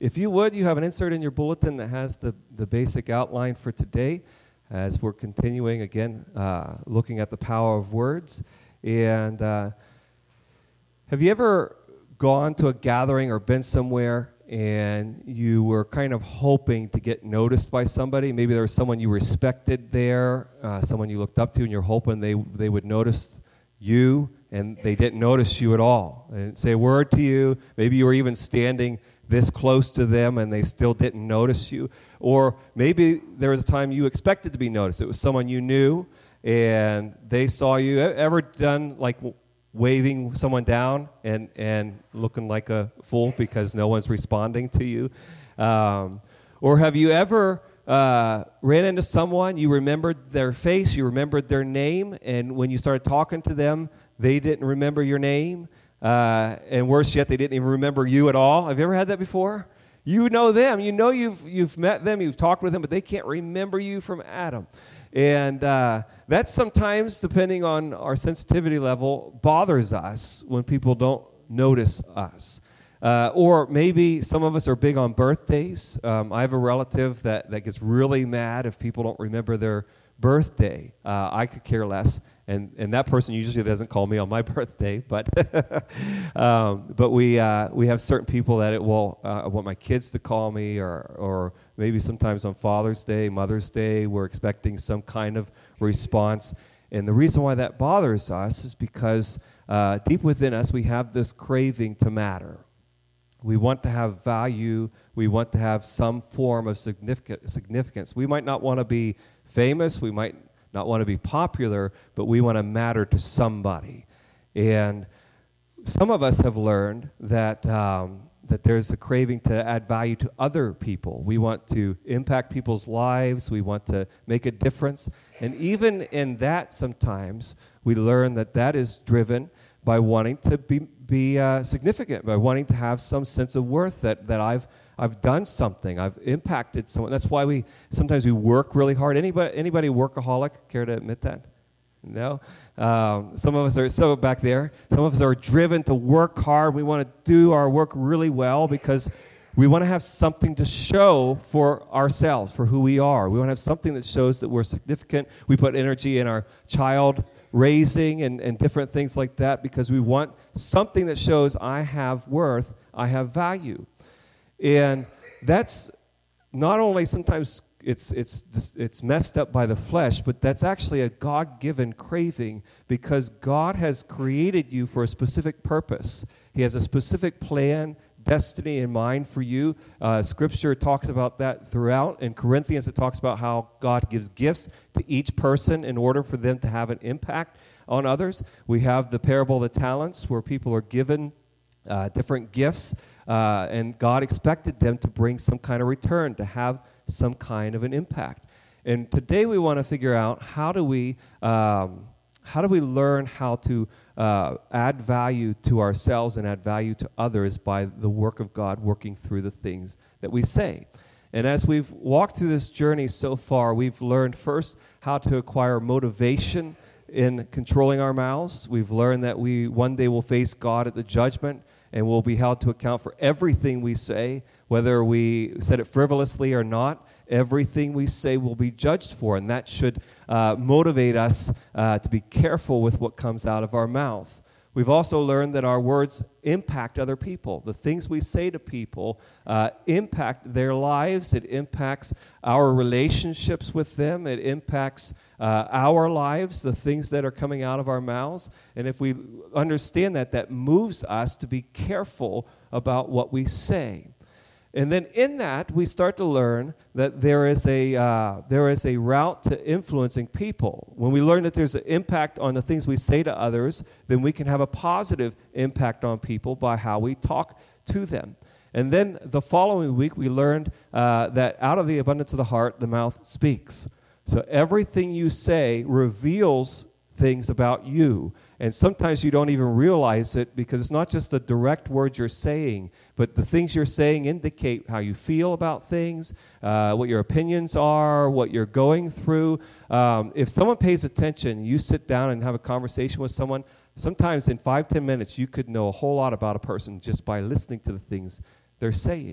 If you would, you have an insert in your bulletin that has the basic outline for today as we're continuing, again, looking at the power of words. And have you ever gone to a gathering or been somewhere and you were kind of hoping to get noticed by somebody? Maybe there was someone you respected there, someone you looked up to, and you're hoping they would notice you, and they didn't notice you at all. They didn't say a word to you. Maybe you were even standing this close to them and they still didn't notice you. Or maybe there was a time you expected to be noticed. It was someone you knew and they saw you. Ever done like waving someone down and looking like a fool because no one's responding to you? Or have you ever ran into someone, you remembered their face, you remembered their name, and when you started talking to them, they didn't remember your name? And worse yet, they didn't even remember you at all. Have you ever had that before? You know them. You know you've met them, you've talked with them, but they can't remember you from Adam. And that sometimes, depending on our sensitivity level, bothers us when people don't notice us. Or maybe some of us are big on birthdays. I have a relative that gets really mad if people don't remember their birthday. I could care less. And that person usually doesn't call me on my birthday, but we have certain people that I want my kids to call me, or maybe sometimes on Father's Day, Mother's Day, we're expecting some kind of response. And the reason why that bothers us is because deep within us we have this craving to matter. We want to have value. We want to have some form of significance. We might not want to be famous. We might not want to be popular, but we want to matter to somebody. And some of us have learned that there's a craving to add value to other people. We want to impact people's lives. We want to make a difference. And even in that, sometimes we learn that is driven by wanting to be significant, by wanting to have some sense of worth that I've done something, I've impacted someone. That's why sometimes we work really hard. Anybody workaholic? Care to admit that? No? Some of us are, so back there, some of us are driven to work hard. We want to do our work really well because we want to have something to show for ourselves, for who we are. We want to have something that shows that we're significant. We put energy in our child raising and different things like that because we want something that shows I have worth, I have value. And that's not only sometimes it's messed up by the flesh, but that's actually a God-given craving because God has created you for a specific purpose. He has a specific plan, destiny in mind for you. Scripture talks about that throughout. In Corinthians, it talks about how God gives gifts to each person in order for them to have an impact on others. We have the parable of the talents where people are given different gifts, and God expected them to bring some kind of return, to have some kind of an impact. And today we want to figure out how do we learn how to add value to ourselves and add value to others by the work of God working through the things that we say. And as we've walked through this journey so far, we've learned first how to acquire motivation in controlling our mouths. We've learned that we one day will face God at the judgment and will be held to account for everything we say, whether we said it frivolously or not. Everything we say will be judged for, and that should motivate us to be careful with what comes out of our mouth. We've also learned that our words impact other people. The things we say to people impact their lives. It impacts our relationships with them. It impacts our lives, the things that are coming out of our mouths. And if we understand that moves us to be careful about what we say. And then in that, we start to learn that there is a route to influencing people. When we learn that there's an impact on the things we say to others, then we can have a positive impact on people by how we talk to them. And then the following week, we learned that out of the abundance of the heart, the mouth speaks. So everything you say reveals things about you. And sometimes you don't even realize it because it's not just the direct words you're saying, but the things you're saying indicate how you feel about things, what your opinions are, what you're going through. If someone pays attention, you sit down and have a conversation with someone, sometimes in 5-10 minutes you could know a whole lot about a person just by listening to the things they're saying.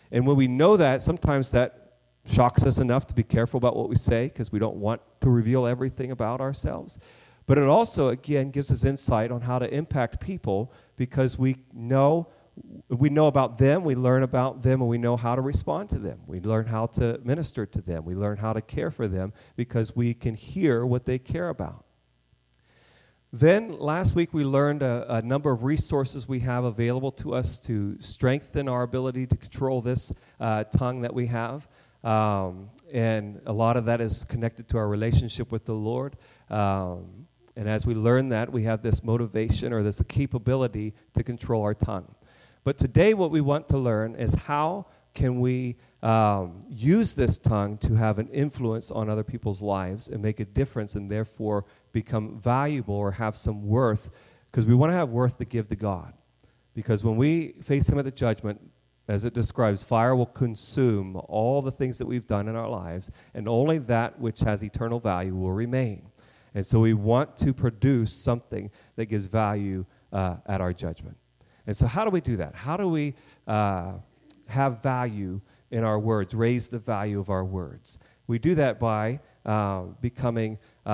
And when we know that, sometimes that shocks us enough to be careful about what we say because we don't want to reveal everything about ourselves. But it also, again, gives us insight on how to impact people because we know about them, we learn about them, and we know how to respond to them. We learn how to minister to them. We learn how to care for them because we can hear what they care about. Then last week we learned a number of resources we have available to us to strengthen our ability to control this tongue that we have. And a lot of that is connected to our relationship with the Lord. And as we learn that, we have this motivation or this capability to control our tongue. But today what we want to learn is how can we use this tongue to have an influence on other people's lives and make a difference and therefore become valuable or have some worth, because we want to have worth to give to God. Because when we face Him at the judgment, as it describes, fire will consume all the things that we've done in our lives, and only that which has eternal value will remain. And so we want to produce something that gives value at our judgment. And so how do we do that? How do we have value in our words, raise the value of our words? We do that by becoming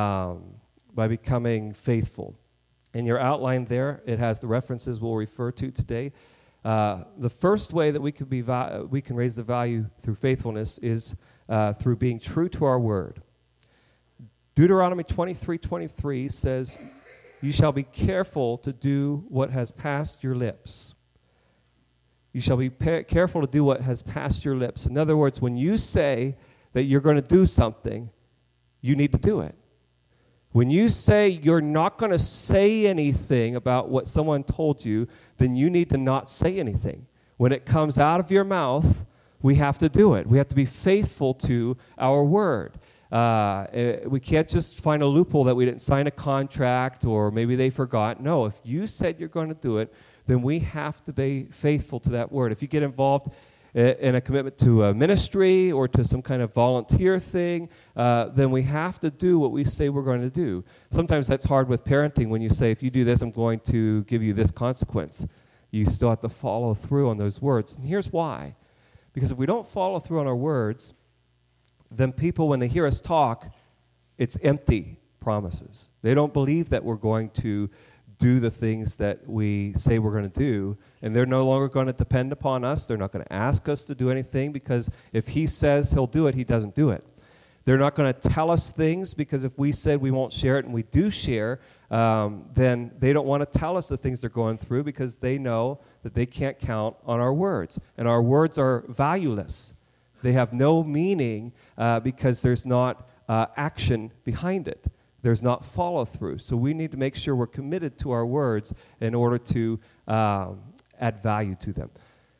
faithful. In your outline there, it has the references we'll refer to today. The first way that we can raise the value through faithfulness is through being true to our word. Deuteronomy 23:23 says, "You shall be careful to do what has passed your lips." You shall be careful to do what has passed your lips. In other words, when you say that you're going to do something, you need to do it. When you say you're not going to say anything about what someone told you, then you need to not say anything. When it comes out of your mouth, we have to do it. We have to be faithful to our word. We can't just find a loophole that we didn't sign a contract or maybe they forgot. No, if you said you're going to do it, then we have to be faithful to that word. If you get involved in a commitment to a ministry or to some kind of volunteer thing, then we have to do what we say we're going to do. Sometimes that's hard with parenting when you say, if you do this, I'm going to give you this consequence. You still have to follow through on those words. And here's why. Because if we don't follow through on our words, then people, when they hear us talk, it's empty promises. They don't believe that we're going to do the things that we say we're going to do, and they're no longer going to depend upon us. They're not going to ask us to do anything, because if He says He'll do it, He doesn't do it. They're not going to tell us things, because if we said we won't share it and we do share, then they don't want to tell us the things they're going through, because they know that they can't count on our words. And our words are valueless. They have no meaning because there's not action behind it. There's not follow-through. So we need to make sure we're committed to our words in order to add value to them.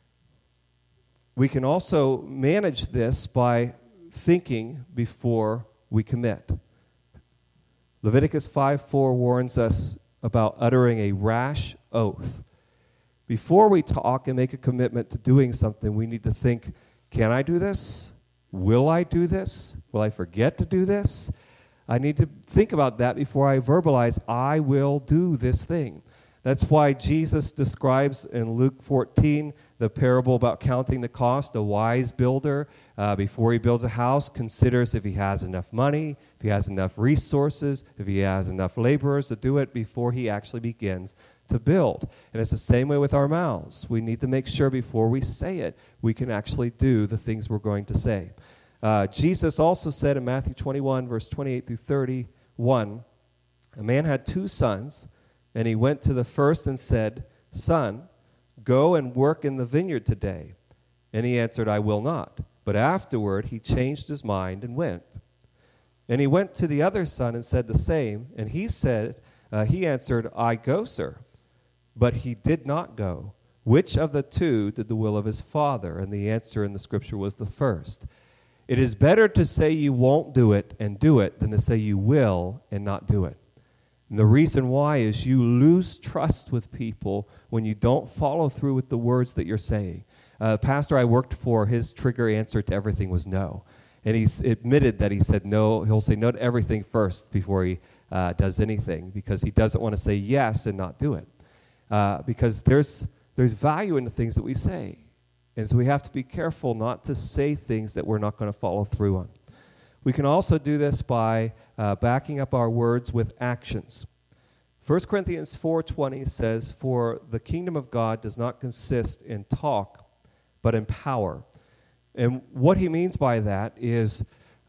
We can also manage this by thinking before we commit. Leviticus 5:4 warns us about uttering a rash oath. Before we talk and make a commitment to doing something, we need to think, can I do this? Will I do this? Will I forget to do this? I need to think about that before I verbalize, I will do this thing. That's why Jesus describes in Luke 14 the parable about counting the cost. A wise builder, before he builds a house, considers if he has enough money, if he has enough resources, if he has enough laborers to do it before he actually begins to build. And it's the same way with our mouths. We need to make sure before we say it, we can actually do the things we're going to say. Jesus also said in Matthew 21, verse 28 through 31, a man had 2 sons, and he went to the first and said, "Son, go and work in the vineyard today." And he answered, "I will not." But afterward he changed his mind and went. And he went to the other son and said the same, and he answered, "I go, sir." But he did not go. Which of the 2 did the will of his father? And the answer in the scripture was the first. It is better to say you won't do it and do it than to say you will and not do it. And the reason why is you lose trust with people when you don't follow through with the words that you're saying. The pastor I worked for, his trigger answer to everything was no. And he's admitted that he said no. He'll say no to everything first before he does anything, because he doesn't want to say yes and not do it. Because there's value in the things that we say. And so we have to be careful not to say things that we're not going to follow through on. We can also do this by backing up our words with actions. 1 Corinthians 4:20 says, "For the kingdom of God does not consist in talk, but in power." And what he means by that is,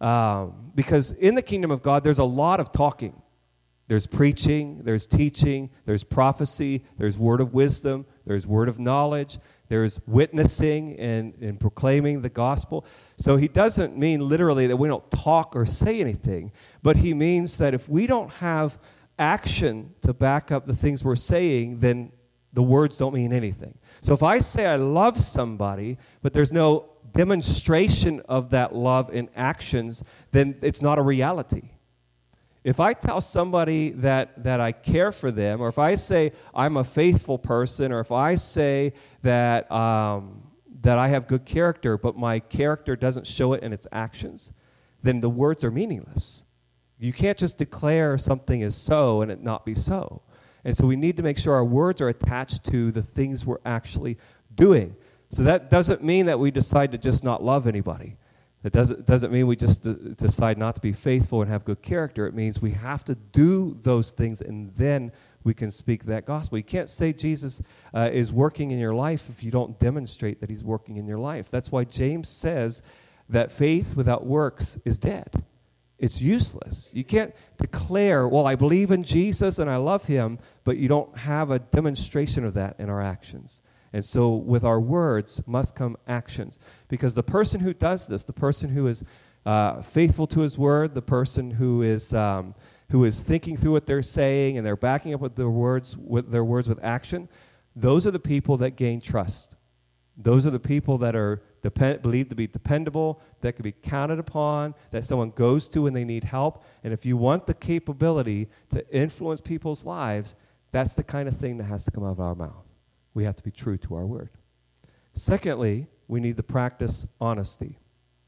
because in the kingdom of God, there's a lot of talking. There's preaching, there's teaching, there's prophecy, there's word of wisdom, there's word of knowledge, there's witnessing and proclaiming the gospel. So he doesn't mean literally that we don't talk or say anything, but he means that if we don't have action to back up the things we're saying, then the words don't mean anything. So if I say I love somebody, but there's no demonstration of that love in actions, then it's not a reality. If I tell somebody that I care for them, or if I say I'm a faithful person, or if I say that that I have good character, but my character doesn't show it in its actions, then the words are meaningless. You can't just declare something is so and it not be so. And so we need to make sure our words are attached to the things we're actually doing. So that doesn't mean that we decide to just not love anybody. It doesn't mean we just decide not to be faithful and have good character. It means we have to do those things, and then we can speak that gospel. You can't say Jesus is working in your life if you don't demonstrate that he's working in your life. That's why James says that faith without works is dead. It's useless. You can't declare, well, I believe in Jesus and I love him, but you don't have a demonstration of that in our actions. And so with our words must come actions. Because the person who does this, the person who is faithful to his word, the person who is thinking through what they're saying and they're backing up with their words with action, those are the people that gain trust. Those are the people that are believed to be dependable, that can be counted upon, that someone goes to when they need help. And if you want the capability to influence people's lives, that's the kind of thing that has to come out of our mouth. We have to be true to our word. Secondly, we need to practice honesty.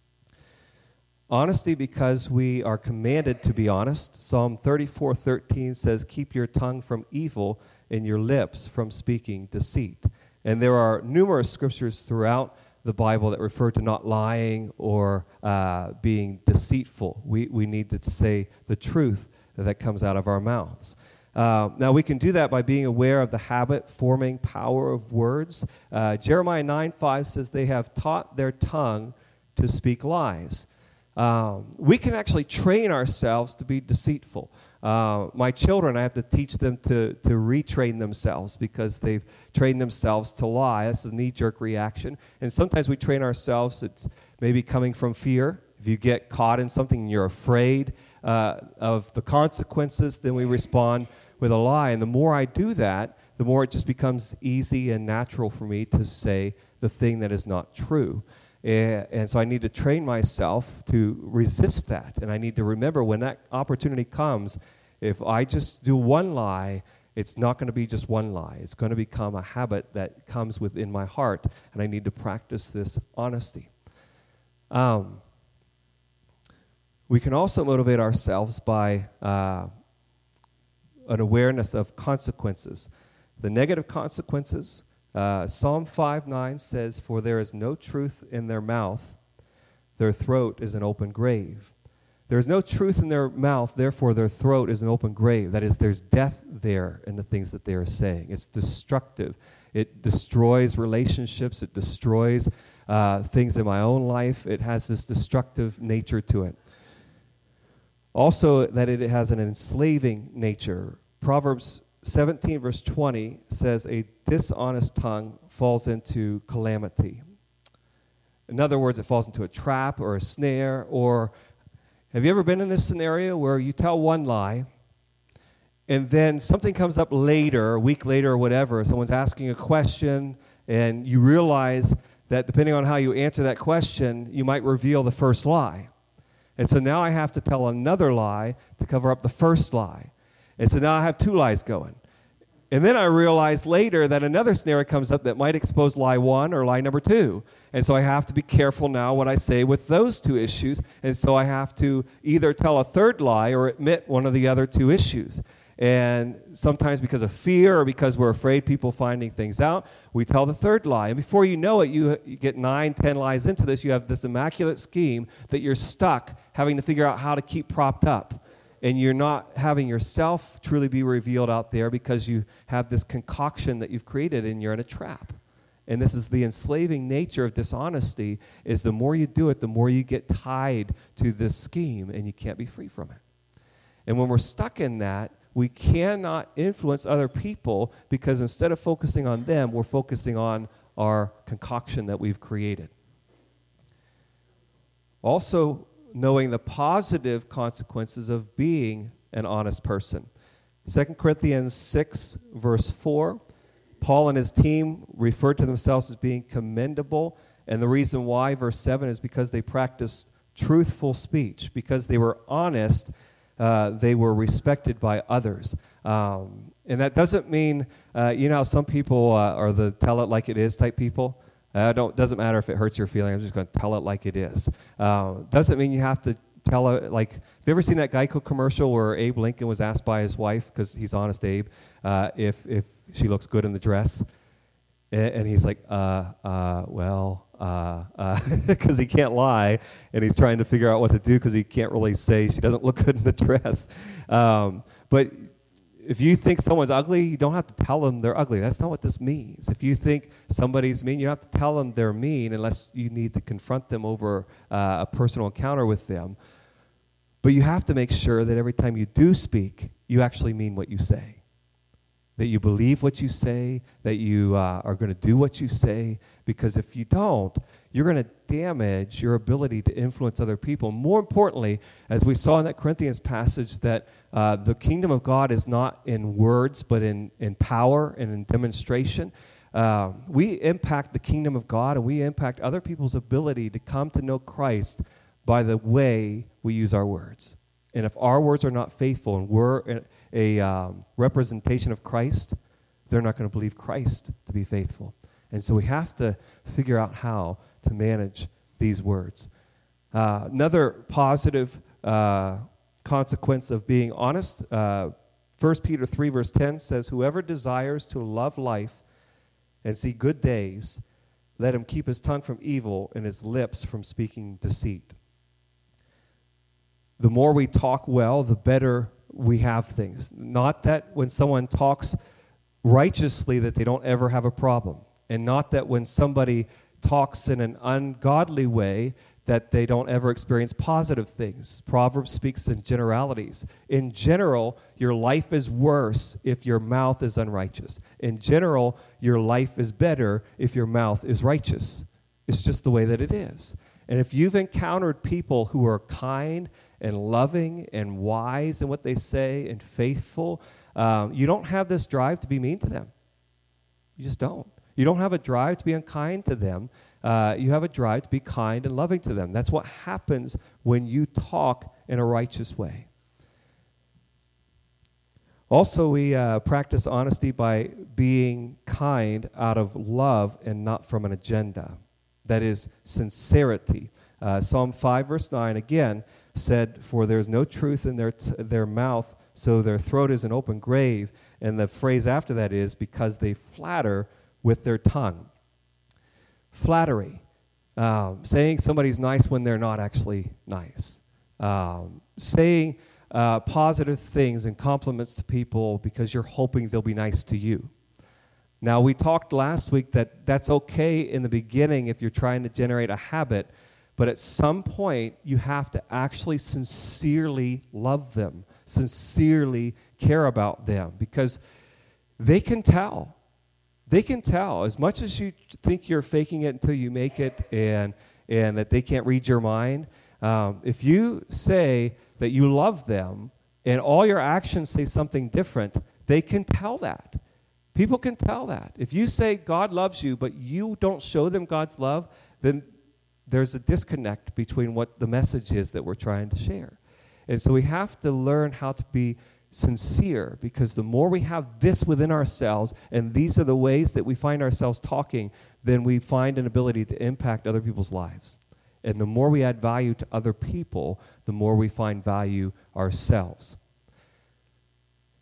Honesty because we are commanded to be honest. Psalm 34:13 says, "Keep your tongue from evil and your lips from speaking deceit." And there are numerous scriptures throughout the Bible that refer to not lying or being deceitful. We need to say the truth that comes out of our mouths. Now, we can do that by being aware of the habit-forming power of words. Jeremiah 9:5 says they have taught their tongue to speak lies. We can actually train ourselves to be deceitful. My children, I have to teach them to retrain themselves because they've trained themselves to lie. That's a knee-jerk reaction. And sometimes we train ourselves, it's maybe coming from fear. If you get caught in something and you're afraid of the consequences, then we respond with a lie. And the more I do that, the more it just becomes easy and natural for me to say the thing that is not true. And so I need to train myself to resist that. And I need to remember when that opportunity comes, if I just do one lie, it's not going to be just one lie. It's going to become a habit that comes within my heart, and I need to practice this honesty. We can also motivate ourselves by an awareness of consequences. The negative consequences. Psalm 5:9 says, "For there is no truth in their mouth, their throat is an open grave." There is no truth in their mouth, therefore their throat is an open grave. That is, there's death there in the things that they are saying. It's destructive. It destroys relationships. It destroys things in my own life. It has this destructive nature to it. Also, that it has an enslaving nature. Proverbs 17 verse 20 says, "A dishonest tongue falls into calamity." In other words, it falls into a trap or a snare. Or have you ever been in this scenario where you tell one lie and then something comes up later, a week later or whatever, someone's asking a question and you realize that depending on how you answer that question, you might reveal the first lie. And so now I have to tell another lie to cover up the first lie. And so now I have two lies going. And then I realize later that another scenario comes up that might expose lie one or lie number two. And so I have to be careful now what I say with those two issues. And so I have to either tell a third lie or admit one of the other two issues. And sometimes because of fear or because we're afraid people finding things out, we tell the third lie. And before you know it, you get 9, 10 lies into this. You have this immaculate scheme that you're stuck having to figure out how to keep propped up. And you're not having yourself truly be revealed out there because you have this concoction that you've created and you're in a trap. And this is the enslaving nature of dishonesty, is the more you do it, the more you get tied to this scheme and you can't be free from it. And when we're stuck in that, we cannot influence other people because instead of focusing on them, we're focusing on our concoction that we've created. Also, knowing the positive consequences of being an honest person. 2 Corinthians 6, verse 4, Paul and his team referred to themselves as being commendable, and the reason why, verse 7, is because they practiced truthful speech. Because they were honest, they were respected by others. And that doesn't mean, you know how some people are the tell it like it is type people? Doesn't matter if it hurts your feeling, I'm just going to tell it like it is. Doesn't mean you have to tell it like, have you ever seen that Geico commercial where Abe Lincoln was asked by his wife, because he's honest Abe, if she looks good in the dress? And he's like, because he can't lie, and he's trying to figure out what to do because he can't really say she doesn't look good in the dress. But if you think someone's ugly, you don't have to tell them they're ugly. That's not what this means. If you think somebody's mean, you don't have to tell them they're mean unless you need to confront them over a personal encounter with them. But you have to make sure that every time you do speak, you actually mean what you say. That you believe what you say, that you are going to do what you say, because if you don't, you're going to damage your ability to influence other people. More importantly, as we saw in that Corinthians passage, that the kingdom of God is not in words, but in power and in demonstration. We impact the kingdom of God, and we impact other people's ability to come to know Christ by the way we use our words. And if our words are not faithful and we're a representation of Christ, they're not going to believe Christ to be faithful. And so we have to figure out how to manage these words. Another positive consequence of being honest, 1 Peter 3, verse 10 says, "Whoever desires to love life and see good days, let him keep his tongue from evil and his lips from speaking deceit." The more we talk well, the better we have things. Not that when someone talks righteously that they don't ever have a problem. And not that when somebody talks in an ungodly way that they don't ever experience positive things. Proverbs speaks in generalities. In general, your life is worse if your mouth is unrighteous. In general, your life is better if your mouth is righteous. It's just the way that it is. And if you've encountered people who are kind and loving and wise in what they say and faithful, you don't have this drive to be mean to them. You just don't. You don't have a drive to be unkind to them. You have a drive to be kind and loving to them. That's what happens when you talk in a righteous way. Also, we practice honesty by being kind out of love and not from an agenda. That is sincerity. Psalm 5, verse 9, again, said, "For there is no truth in their mouth, so their throat is an open grave." And the phrase after that is, "because they flatter with their tongue." Flattery. Saying somebody's nice when they're not actually nice. Saying positive things and compliments to people because you're hoping they'll be nice to you. Now, we talked last week that that's okay in the beginning if you're trying to generate a habit, but at some point, you have to actually sincerely love them, sincerely care about them, because they can tell. They can tell. As much as you think you're faking it until you make it and that they can't read your mind, if you say that you love them and all your actions say something different, they can tell that. People can tell that. If you say God loves you, but you don't show them God's love, then there's a disconnect between what the message is that we're trying to share. And so we have to learn how to be sincere, because the more we have this within ourselves, and these are the ways that we find ourselves talking, then we find an ability to impact other people's lives. And the more we add value to other people, the more we find value ourselves.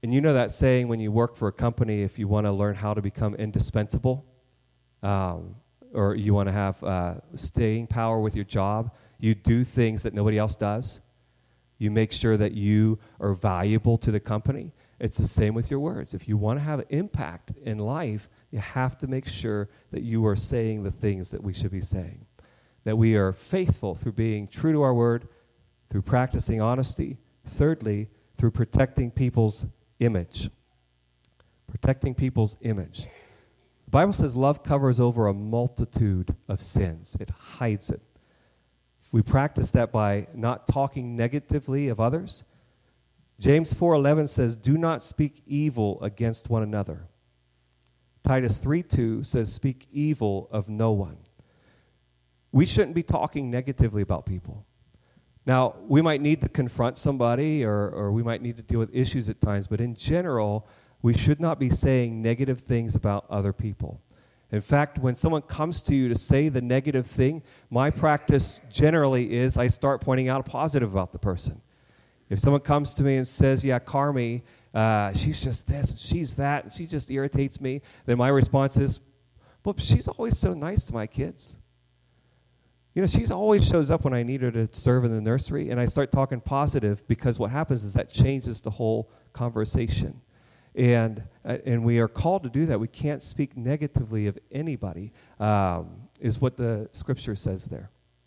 And you know that saying when you work for a company, if you want to learn how to become indispensable, or you want to have staying power with your job, you do things that nobody else does. You make sure that you are valuable to the company. It's the same with your words. If you want to have an impact in life, you have to make sure that you are saying the things that we should be saying, that we are faithful through being true to our word, through practicing honesty. Thirdly, through protecting people's image. Protecting people's image. The Bible says love covers over a multitude of sins. It hides it. We practice that by not talking negatively of others. James 4:11 says, do not speak evil against one another. Titus 3:2 says, speak evil of no one. We shouldn't be talking negatively about people. Now, we might need to confront somebody or we might need to deal with issues at times, but in general, we should not be saying negative things about other people. In fact, when someone comes to you to say the negative thing, my practice generally is I start pointing out a positive about the person. If someone comes to me and says, yeah, Carmi, she's just this, she's that, and she just irritates me, then my response is, but she's always so nice to my kids. You know, she always shows up when I need her to serve in the nursery, and I start talking positive because what happens is that changes the whole conversation. And we are called to do that. We can't speak negatively of anybody, is what the scripture says there.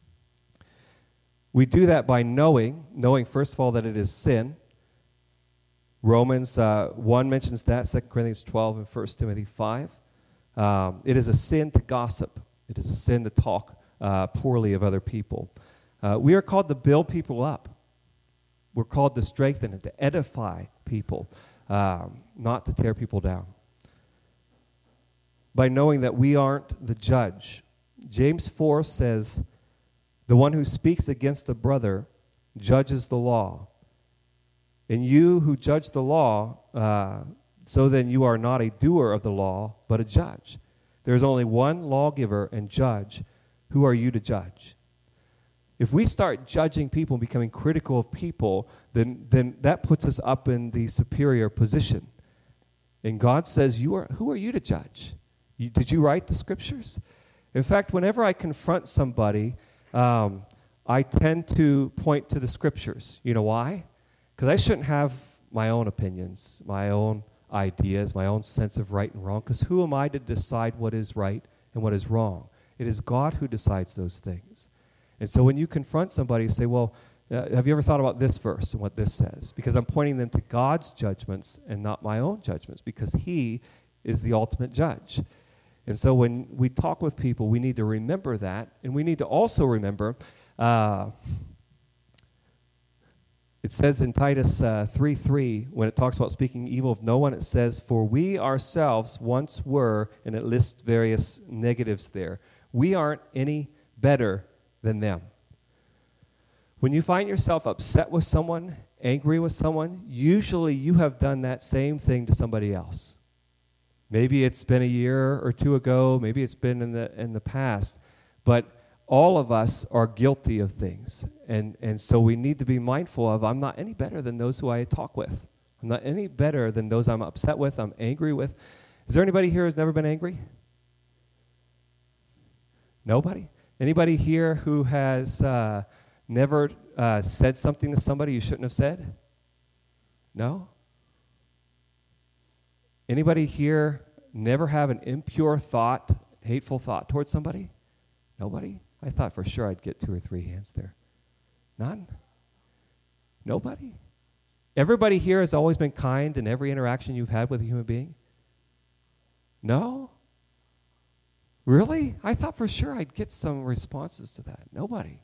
We do that by knowing first of all that it is sin. Romans 1 mentions that, 2 Corinthians 12 and 1 Timothy 5. It is a sin to gossip. It is a sin to talk poorly of other people. We are called to build people up. We're called to strengthen and to edify people. Not to tear people down. By knowing that we aren't the judge. James 4 says, the one who speaks against a brother judges the law. And you who judge the law, so then you are not a doer of the law, but a judge. There is only one lawgiver and judge. Who are you to judge? If we start judging people and becoming critical of people, then that puts us up in the superior position. And God says, who are you to judge? Did you write the scriptures? In fact, whenever I confront somebody, I tend to point to the scriptures. You know why? Because I shouldn't have my own opinions, my own ideas, my own sense of right and wrong, because who am I to decide what is right and what is wrong? It is God who decides those things. And so when you confront somebody, you say, well, have you ever thought about this verse and what this says? Because I'm pointing them to God's judgments and not my own judgments, because He is the ultimate judge. And so when we talk with people, we need to remember that, and we need to also remember, it says in Titus 3:3, when it talks about speaking evil of no one, it says, for we ourselves once were, and it lists various negatives there. We aren't any better than them. When you find yourself upset with someone, angry with someone, usually you have done that same thing to somebody else. Maybe it's been a year or two ago, maybe it's been in the past, but all of us are guilty of things. And so we need to be mindful of, I'm not any better than those who I talk with. I'm not any better than those I'm upset with, I'm angry with. Is there anybody here who's never been angry? Nobody? Anybody here who has never said something to somebody you shouldn't have said? No? Anybody here never have an impure thought, hateful thought towards somebody? Nobody? I thought for sure I'd get 2 or 3 hands there. None? Nobody? Everybody here has always been kind in every interaction you've had with a human being? No? Really? I thought for sure I'd get some responses to that. Nobody.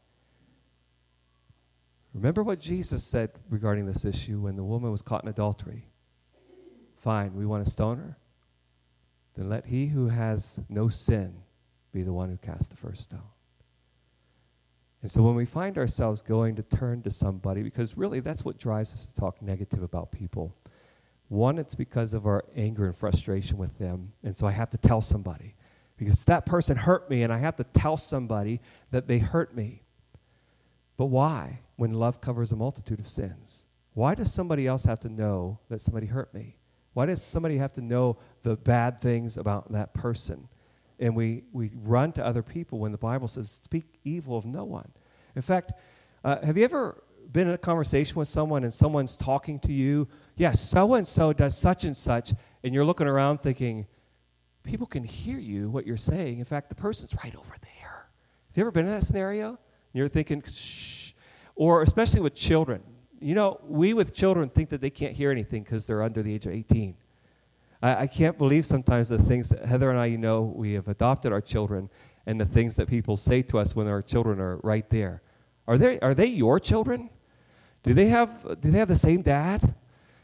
Remember what Jesus said regarding this issue when the woman was caught in adultery. Fine, we want to stone her? Then let he who has no sin be the one who casts the first stone. And so when we find ourselves going to turn to somebody, because really that's what drives us to talk negative about people. One, it's because of our anger and frustration with them, and so I have to tell somebody. Because that person hurt me, and I have to tell somebody that they hurt me. But why? When love covers a multitude of sins. Why does somebody else have to know that somebody hurt me? Why does somebody have to know the bad things about that person? And we run to other people when the Bible says, speak evil of no one. In fact, have you ever been in a conversation with someone and someone's talking to you, yes, so-and-so does such and such, and you're looking around thinking, people can hear you, what you're saying. In fact, the person's right over there. Have you ever been in that scenario? You're thinking, shh. Or especially with children. You know, we with children think that they can't hear anything because they're under the age of 18. I can't believe sometimes the things that Heather and I, we have adopted our children, and the things that people say to us when our children are right there. Are they your children? Do they have the same dad?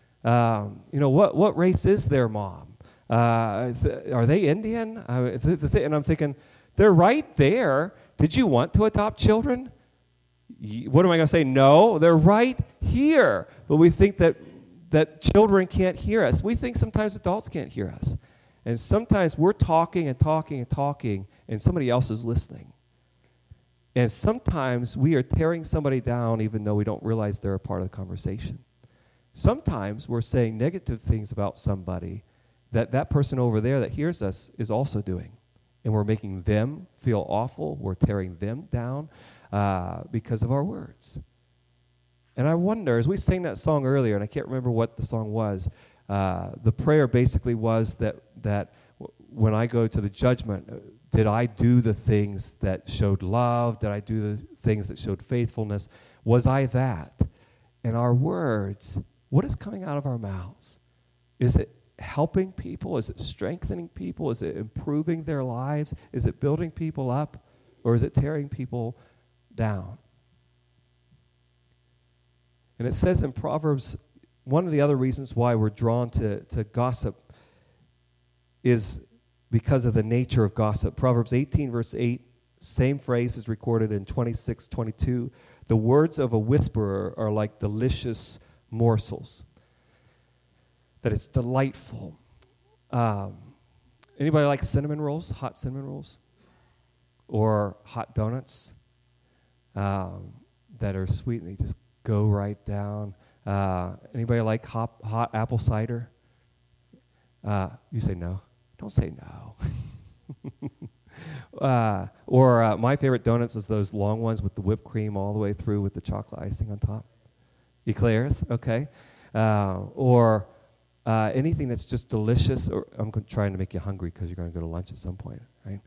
What race is their mom? Are they Indian? And I'm thinking, they're right there. Did you want to adopt children? What am I going to say? No, they're right here. But we think that children can't hear us. We think sometimes adults can't hear us. And sometimes we're talking and talking and talking, and somebody else is listening. And sometimes we are tearing somebody down even though we don't realize they're a part of the conversation. Sometimes we're saying negative things about somebody that person over there that hears us is also doing. And we're making them feel awful. We're tearing them down because of our words. And I wonder, as we sang that song earlier, and I can't remember what the song was, the prayer basically was that when I go to the judgment, did I do the things that showed love? Did I do the things that showed faithfulness? Was I that? And our words, what is coming out of our mouths? Is it helping people? Is it strengthening people? Is it improving their lives? Is it building people up? Or is it tearing people down? And it says in Proverbs, one of the other reasons why we're drawn to gossip is because of the nature of gossip. Proverbs 18, verse 8, same phrase is recorded in 26:22. The words of a whisperer are like delicious morsels. That it's delightful. Anybody like cinnamon rolls, hot cinnamon rolls? Or hot donuts that are sweet and they just go right down? Anybody like hot apple cider? You say no. Don't say no. Or my favorite donuts is those long ones with the whipped cream all the way through with the chocolate icing on top. Eclairs, okay. Or anything that's just delicious. Or I'm trying to make you hungry because you're going to go to lunch at some point, right?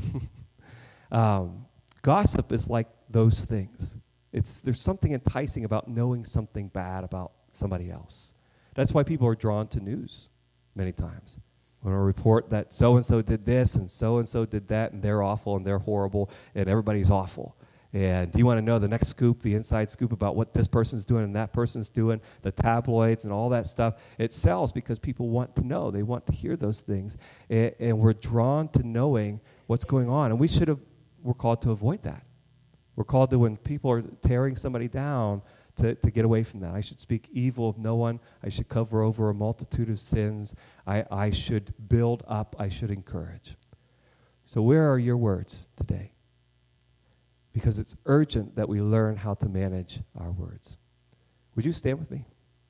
Gossip is like those things. There's something enticing about knowing something bad about somebody else. That's why people are drawn to news many times. When I report that so-and-so did this and so-and-so did that and they're awful and they're horrible and everybody's awful. And do you want to know the next scoop, the inside scoop about what this person's doing and that person's doing, the tabloids and all that stuff? It sells because people want to know. They want to hear those things. And we're drawn to knowing what's going on. And we're called to avoid that. We're called to, when people are tearing somebody down, to get away from that. I should speak evil of no one. I should cover over a multitude of sins. I should build up. I should encourage. So where are your words today? Because it's urgent that we learn how to manage our words. Would you stand with me?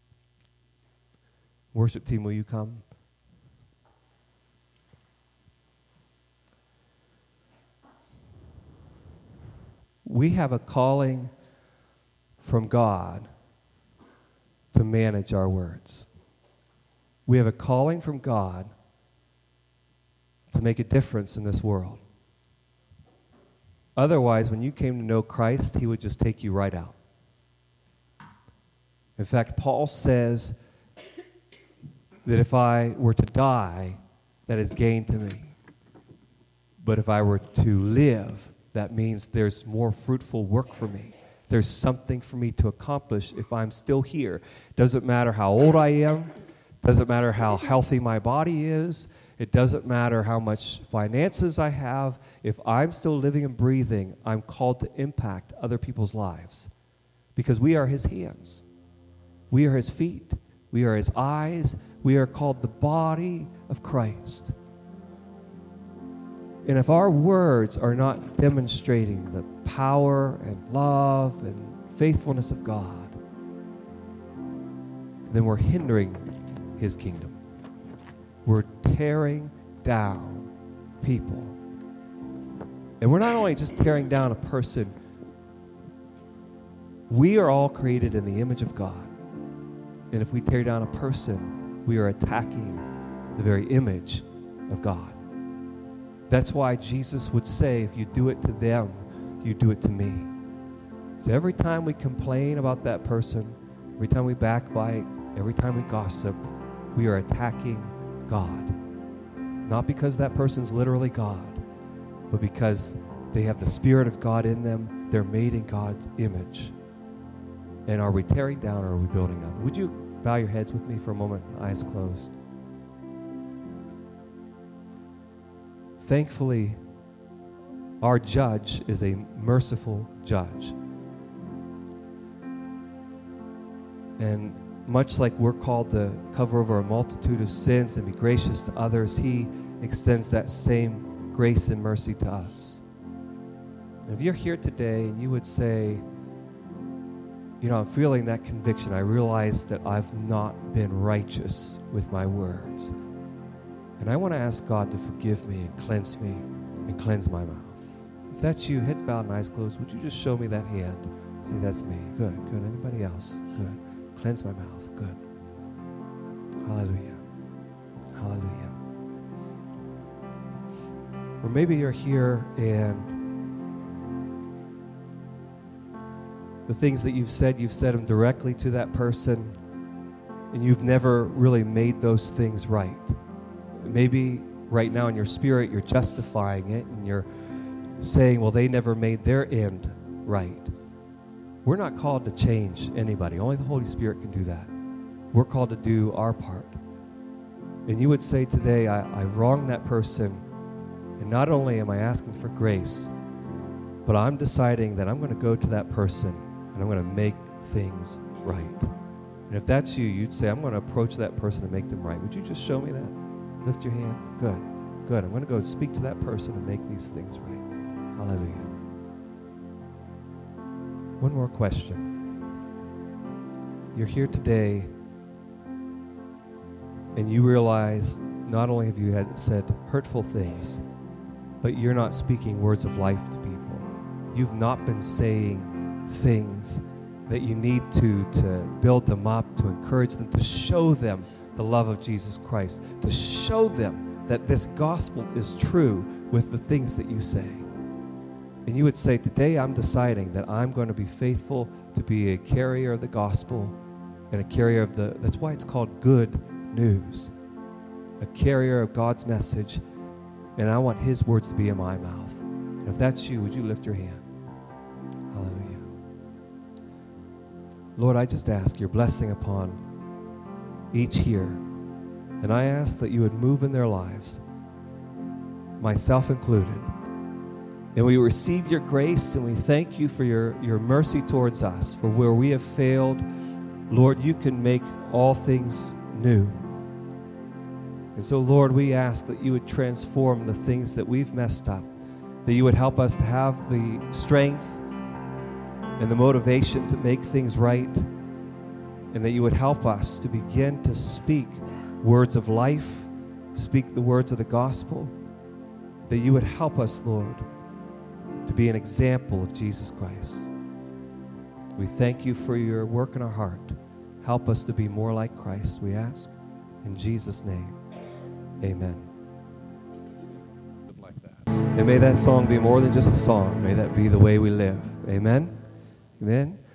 Worship team, will you come? We have a calling from God to manage our words. We have a calling from God to make a difference in this world. Otherwise, when you came to know Christ, he would just take you right out. In fact, Paul says that if I were to die, that is gain to me. But if I were to live, that means there's more fruitful work for me. There's something for me to accomplish if I'm still here. Doesn't matter how old I am. Doesn't matter how healthy my body is. It doesn't matter how much finances I have. If I'm still living and breathing, I'm called to impact other people's lives. Because we are his hands. We are his feet. We are his eyes. We are called the body of Christ. And if our words are not demonstrating the power and love and faithfulness of God, then we're hindering his kingdom. We're tearing down people. And we're not only just tearing down a person, we are all created in the image of God. And if we tear down a person, we are attacking the very image of God. That's why Jesus would say, if you do it to them, you do it to me. So every time we complain about that person, every time we backbite, every time we gossip, we are attacking God. Not because that person's literally God, but because they have the Spirit of God in them. They're made in God's image. And are we tearing down or are we building up? Would you bow your heads with me for a moment, eyes closed? Thankfully, our judge is a merciful judge. And much like we're called to cover over a multitude of sins and be gracious to others, he extends that same grace and mercy to us. And if you're here today and you would say, you know, I'm feeling that conviction. I realize that I've not been righteous with my words. And I want to ask God to forgive me and cleanse my mouth. If that's you, heads bowed and eyes closed, would you just show me that hand? Say, that's me. Good. Anybody else? Good. Cleanse my mouth. Good. Hallelujah. Or maybe you're here and the things that you've said them directly to that person, and you've never really made those things right. Maybe right now in your spirit you're justifying it and you're saying, well, they never made their end right. We're not called to change anybody. Only the Holy Spirit can do that. We're called to do our part. And you would say today, I've wronged that person, and not only am I asking for grace, but I'm deciding that I'm going to go to that person and I'm going to make things right. And if that's you, you'd say, I'm going to approach that person and make them right. Would you just show me that? Lift your hand. Good. I'm going to go speak to that person and make these things right. Hallelujah. One more question. You're here today and you realize not only have you said hurtful things, but you're not speaking words of life to people. You've not been saying things that you need to build them up, to encourage them, to show them the love of Jesus Christ, to show them that this gospel is true with the things that you say. And you would say, today I'm deciding that I'm going to be faithful to be a carrier of the gospel and a carrier of that's why it's called good news, a carrier of God's message, and I want his words to be in my mouth. And if that's you, would you lift your hand? Hallelujah. Lord, I just ask your blessing upon each here, and I ask that you would move in their lives, myself included. And we receive your grace, and we thank you for your mercy towards us. For where we have failed, Lord, you can make all things new. And so, Lord, we ask that you would transform the things that we've messed up, that you would help us to have the strength and the motivation to make things right, and that you would help us to begin to speak words of life, speak the words of the gospel, that you would help us, Lord, to be an example of Jesus Christ. We thank you for your work in our heart. Help us to be more like Christ, we ask. In Jesus' name, amen. Like that. And may that song be more than just a song. May that be the way we live. Amen? Amen?